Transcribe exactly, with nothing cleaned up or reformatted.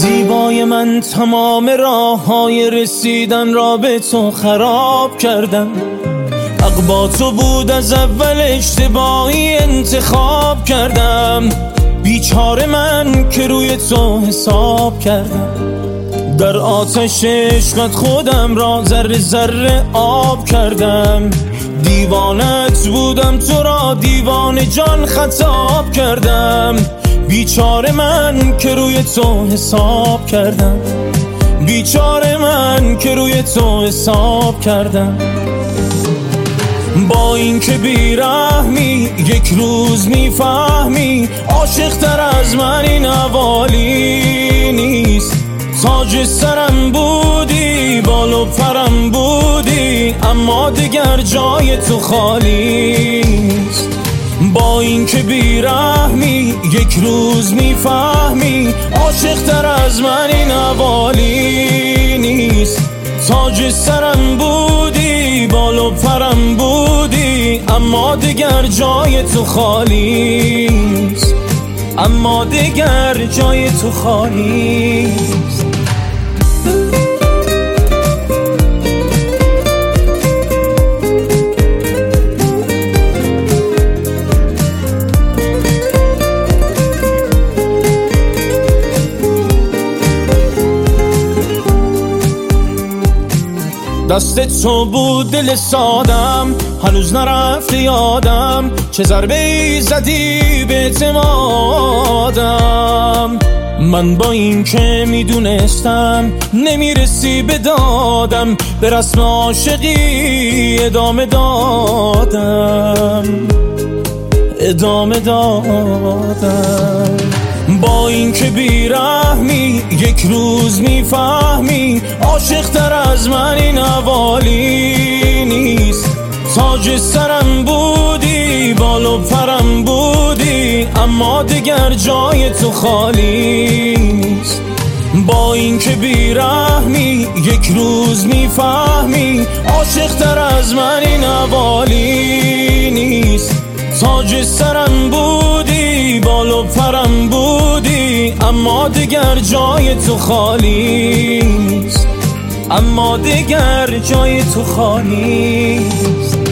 زیبای من تمام راه های رسیدن را به تو خراب کردم. حق با تو بود از اول، اشتباهی انتخاب کردم. بیچاره من که روی تو حساب کردم. در آتش عشقت خودم را ذره ذره آب کردم. دیوانت بودم، تو را دیوانه جان خطاب کردم. بیچاره من که روی تو حساب کردم. بیچاره من که روی تو حساب کردم. با این که بیرحمی یک روز میفهمی، عاشق تر از من این حوالی نیست. تاج سرم بودی، بال و پرم بودی، اما دیگر جای تو خالی نیست. با این که بیرحمی یک روز میفهمی، عاشق تر از من این حوالی نیست. تاج سرم بودی، بال و پرم بودی، اما دیگر جای تو خالی نیست. اما دیگر جای تو خالی نیست. دست تو بود دل سادم، هنوز نرفت یادم. چه ضربه ای زدی به اعتمادم. من با این که میدونستم نمیرسی به دادم، به رسم عاشقی ادامه دادم. ادامه دادم. با این که بیرحمی یک روز میفهمی، عاشق تر از من این حوالی نیست. تاج سرم بودی، بال و پرم بودی، اما دیگر جای تو خالی نیست. با این که بیرحمی یک روز میفهمی، عاشق تر از من این حوالی نیست. تاج سرم بودی، بال و پرم بودی، اما دیگر جای تو خالی نیست. اما دیگر جای تو خالی نیست.